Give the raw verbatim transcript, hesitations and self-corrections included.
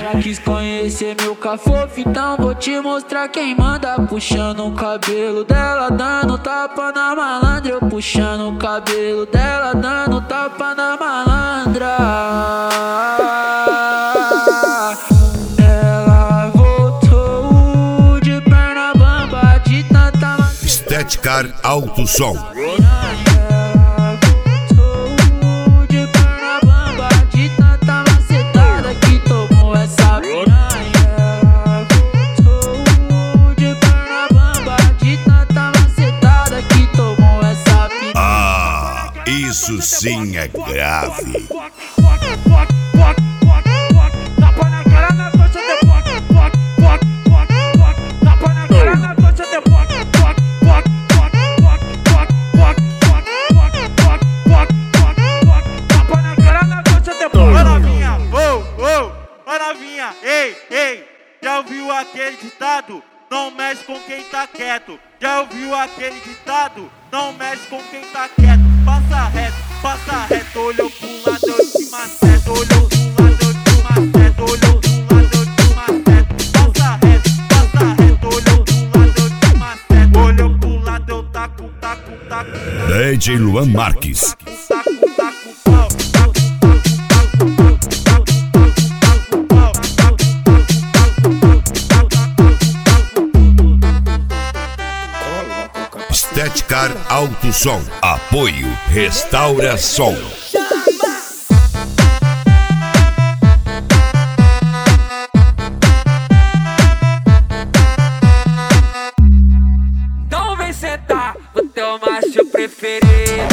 Já quis conhecer meu cafofo, então vou te mostrar quem manda. Puxando o cabelo dela, dando tapa na malandra. Eu puxando o cabelo dela, dando tapa na malandra. Ela voltou de perna bamba, de tanta Estética Alto Som. Isso sim é grave. Ei, ei, já ouviu aquele ditado? Não mexe com quem tá quieto. Já ouviu aquele ditado? Não mexe com quem tá quieto. Passa reto, passa reto. Olhou pro lado, eu te maceto. Olhou pro lado, eu te maceto. Olhou pro lado, eu te maceto. Passa reto, passa reto. Olhou pro lado, eu te maceto. Olhou pro lado, eu taco, taco, taco. D J Luan Marques. Estética Alto Som. Apoio Restaura Som. Então vem sentar o teu macho preferido.